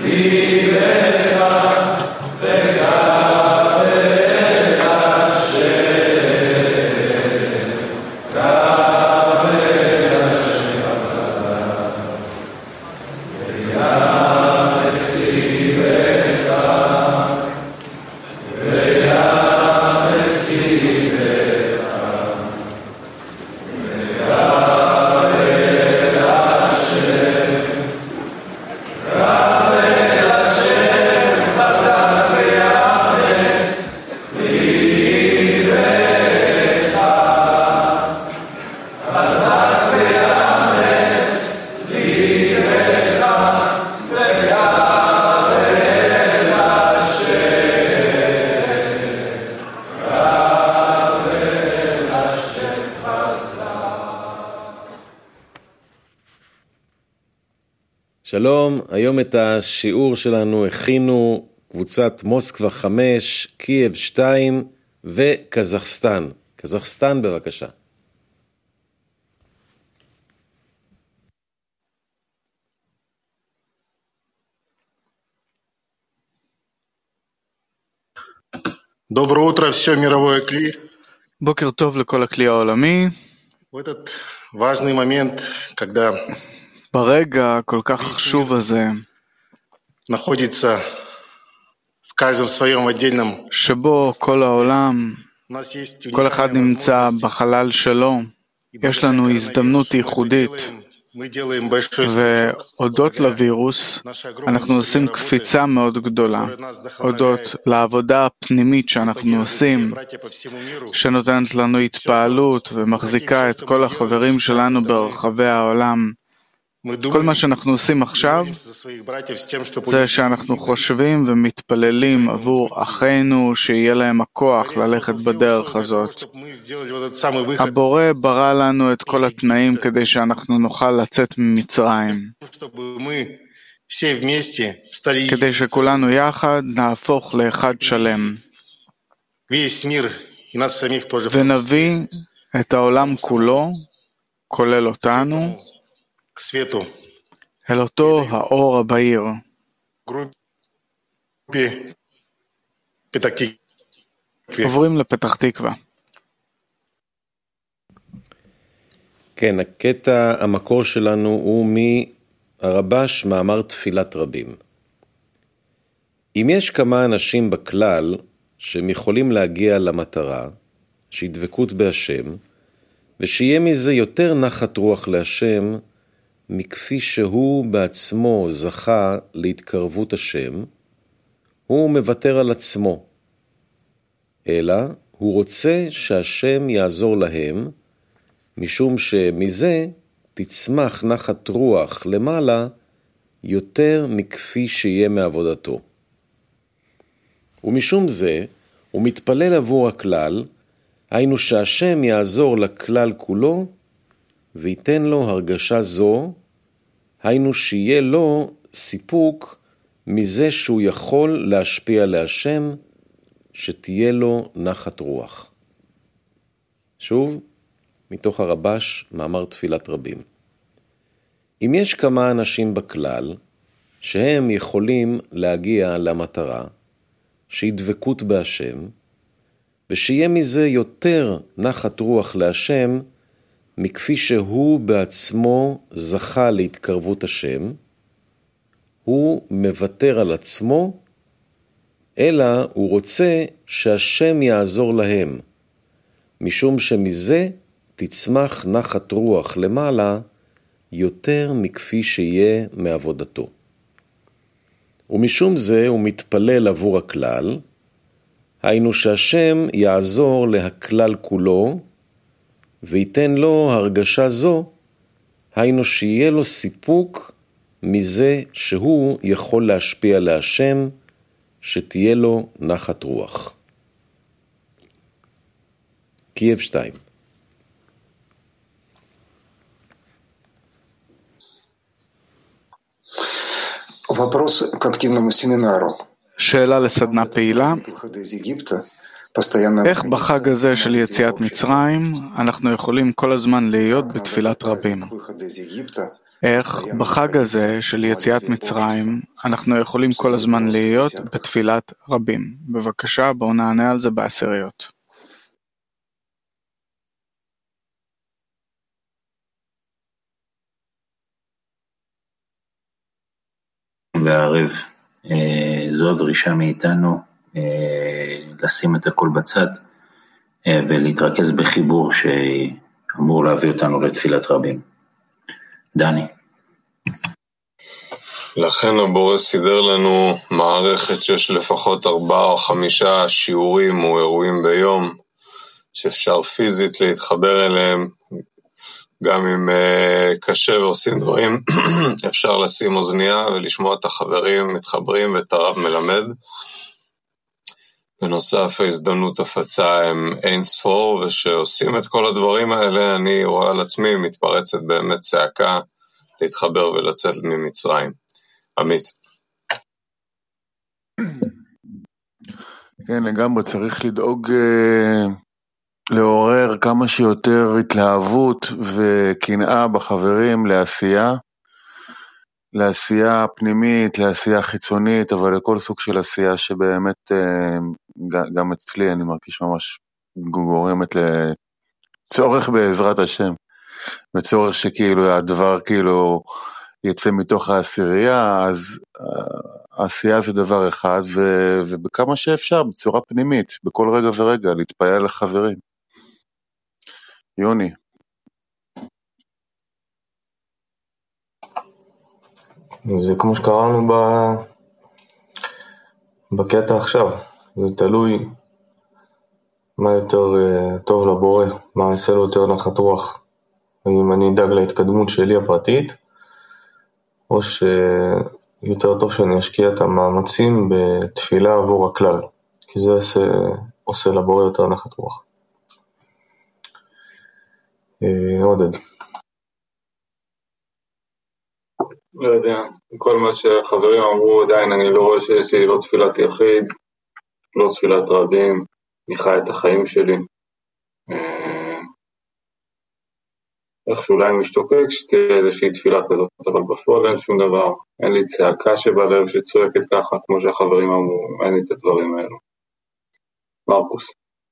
שלום, היום את השיעור שלנו הכינו קבוצת מוסקבה 5, קייב 2 וקזחסטן. קזחסטן בבקשה. Доброе утро, все мировое кли. בוקר טוב לכל הכלי העולמי. В этот важный момент, когда ברגע כל כך חשוב הזה, находится в каждом своем отдельном, שבו כל העולם, у нас есть כל אחד נמצא בחלל שלו, יש לנו הזדמנות ייחודית, мы делаем большой והודות לווירוס אנחנו עושים קפיצה מאוד גדולה, הודות לעבודה הפנימית שאנחנו עושים, שנותנת לנו התפעלות ומחזיקה את כל החברים שלנו ברחבי העולם. כל מה שאנחנו עושים עכשיו זה שאנחנו חושבים ומתפללים עבור אחינו שיהיה להם הכוח ללכת בדרך הזאת. הבורא ברא לנו את כל התנאים כדי שאנחנו נוכל לצאת ממצרים, כדי שכולנו יחד נהפוך לאחד שלם ונביא את העולם כולו, כולל אותנו, אל אותו האור הבהיר. עוברים לפתח תקווה. כן, הקטע המקור שלנו הוא מהרבש מאמר תפילת רבים. אם יש כמה אנשים בכלל שהם יכולים להגיע למטרה, שהדבקות בהשם, ושיהיה מזה יותר נחת רוח להשם, מכפי שהוא בעצמו זכה להתקרבות השם, הוא מוותר על עצמו, אלא הוא רוצה שהשם יעזור להם, משום שמזה תצמח נחת רוח למעלה יותר מכפי שיהיה מעבודתו. ומשום זה הוא מתפלל עבור הכלל, היינו שהשם יעזור לכלל כולו, וייתן לו הרגשה זו, היינו שיהיה לו סיפוק מזה שהוא יכול להשפיע להשם, שתהיה לו נחת רוח. שוב, מתוך הרבש, מאמר תפילת רבים. אם יש כמה אנשים בכלל, שהם יכולים להגיע למטרה, שהדבקות בהשם, ושיהיה מזה יותר נחת רוח להשם, מכפי שהוא בעצמו זכה להתקרבות השם, הוא מוותר על עצמו, אלא הוא רוצה שהשם יעזור להם, משום שמזה תצמח נחת רוח למעלה יותר מכפי שיהיה מעבודתו. ומשום זה הוא מתפלל עבור הכלל, היינו שהשם יעזור להכלל כולו, וייתן לו הרגשה זו, היינו שיהיה לו סיפוק מזה שהוא יכול להשפיע להשם, שתהיה לו נחת רוח. קייב 2. Вопрос к активному семинару. שאלה לסדנה פעילה. איך בחג הזה של יציאת מצרים אנחנו יכולים כל הזמן להיות בתפילת רבים? איך בחג הזה של יציאת מצרים אנחנו יכולים כל הזמן להיות בתפילת רבים? בבקשה, בואו נענה על זה בעשיריות. והערב, זו הדרישה מאיתנו לשים את הכל בצד ולהתרכז בחיבור שאמור להביא אותנו לתפילת רבים. דני. לכן הבורא סידר לנו מערכת שיש לפחות 4 או 5 שיעורים או אירועים ביום שאפשר פיזית להתחבר אליהם. גם אם קשה ועושים דברים, אפשר לשים אוזנייה ולשמוע את החברים מתחברים ואת הרב מלמד. בנוסף, ההזדמנות הפצה הם אין ספור, ושעושים את כל הדברים האלה, אני רואה על עצמי מתפרצת באמת צעקה להתחבר ולצאת ממצרים. עמית. כן, לגמרי צריך לדאוג לעורר כמה שיותר התלהבות וקנאה בחברים לעשייה פנימית, לעשייה חיצונית, אבל לכל סוג של עשייה שבאמת גם אצלי אני מרגיש ממש גורמת לצורך בעזרת השם, וצורך שכאילו הדבר כאילו יצא מתוך העשירייה, אז העשייה זה דבר אחד, ובכמה שאפשר בצורה פנימית, בכל רגע ורגע, להתפעל לחברים. יוני. זה כמו שקראנו בקטע עכשיו, זה תלוי מה יותר טוב לבורא, מה יעשה לו יותר נחת רוח, אם אני אדאג להתקדמות שלי הפרטית, או שיותר טוב שאני אשקיע את המאמצים בתפילה עבור הכלל, כי זה עושה לבורא יותר נחת רוח. עודד. לא יודע, כל מה שחברים אמרו עדיין אני לא רואה שיש לי לא תפילת יחיד, לא תפילת רבים, אני חי את החיים שלי. איך שאולי משתוקק שתהיה איזושהי תפילה כזאת, אבל בפועל אין שום דבר, אין לי צעקה שבלב שצועקת ככה, כמו שהחברים אמרו, אין לי את הדברים האלו. מרקוס.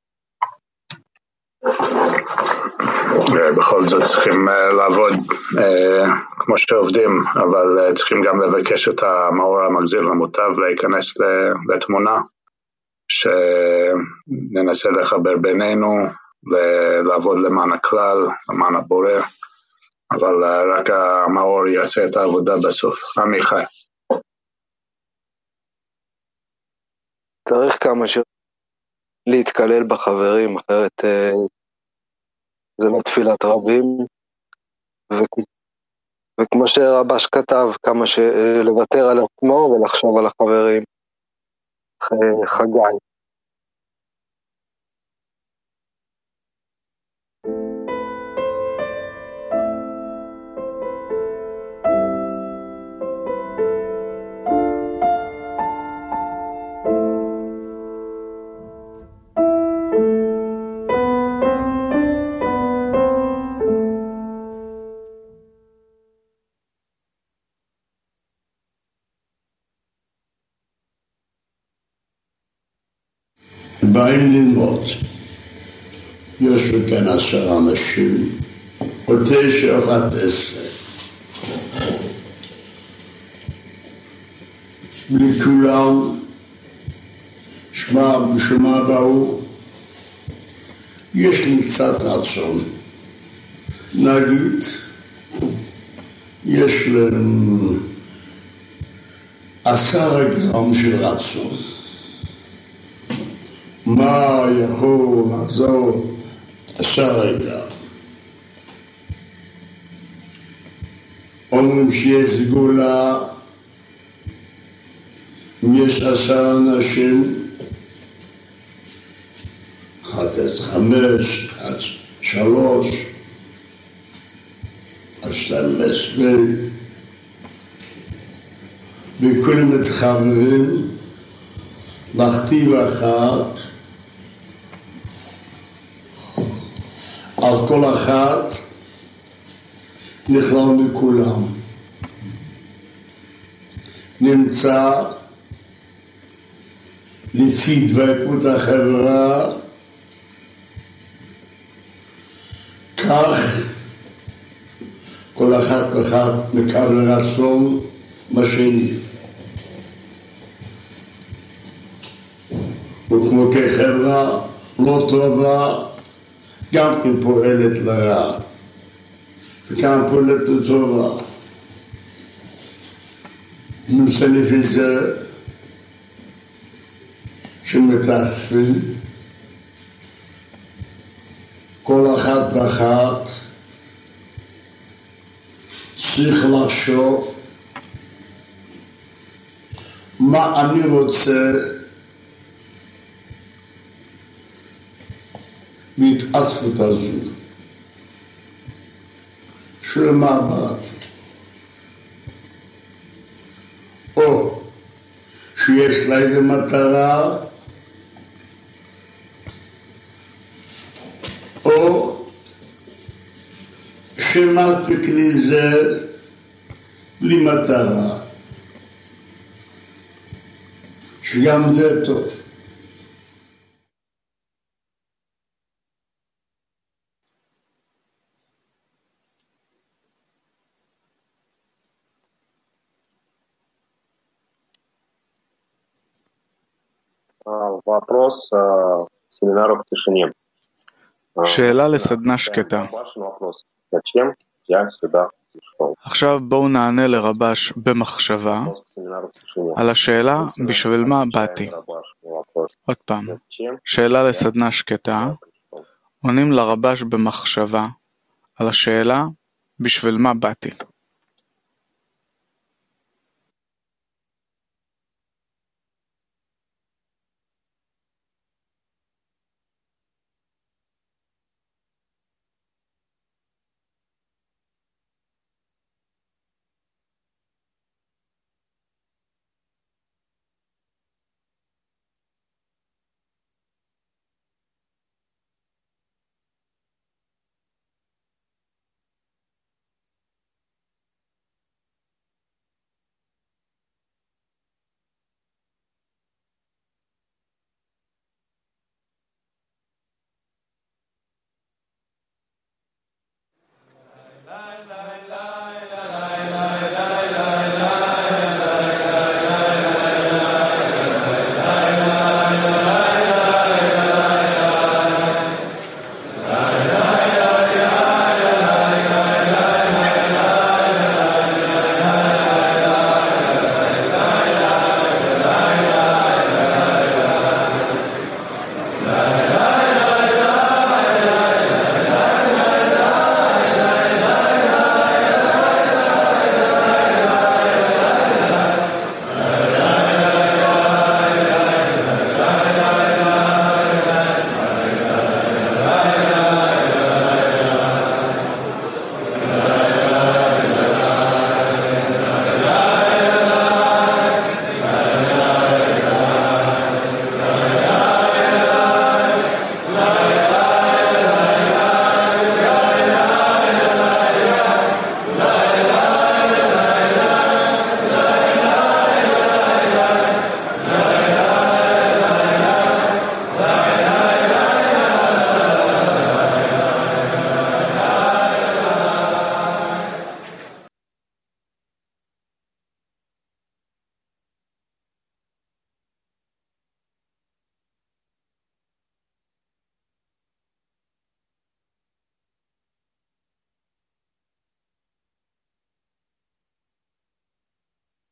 בכל זאת צריכים לעבוד כמו שעובדים, אבל צריכים גם לבקש את המאור המגזיל למוטב להיכנס לתמונה, שננסה לחבר בינינו, לעבוד למען הכלל, למען הבורא, אבל רק המאור יעשה את העבודה בסוף. עמיחי. צריך כמה להתקלל בחברים, אחרת זה לא תפילת רבים, וכמו שרבש כתב, כמה לוותר על עצמו ולחשוב על החברים. חגי. באים ללמוד, יושבו כאן 10 אנשים, או 9 או 11, וכולם שמע באו, יש לי קצת רצון, נגיד, יש להם 10 גרם של רצון. מה יכול לעזור 10 גרם? אומרים שיש סגולה, יש 10 אנשים, 1 עד 5, 1 עד 3, עד 12, וכולם מתחברים, לכתיב אחת, אז כל אחת נכלל מכולם. נמצא לפי דבקות החברה, כך כל אחת ואחת מקבל רצון בשני. וכמו כחברה לא טובה, גם כן פועלת לרע, וגם פועלת לטובה. נושא לפי זה שמתאספים, כל אחת ואחת צריך לחשוב מה אני רוצה בהתאספות הזו, של מה באתי, או שיש לה איזה מטרה, או שמספיק לי זה בלי מטרה, שגם זה טוב. Вопрос семинара в тишине. שאלה לסדנה שקטה. Зачем я сюда пришел? עכשיו בואו נענה לרבש במחשבה על השאלה בשביל מה באתי. עוד פעם, שאלה לסדנה שקטה, עונים לרבש במחשבה על השאלה בשביל מה באתי.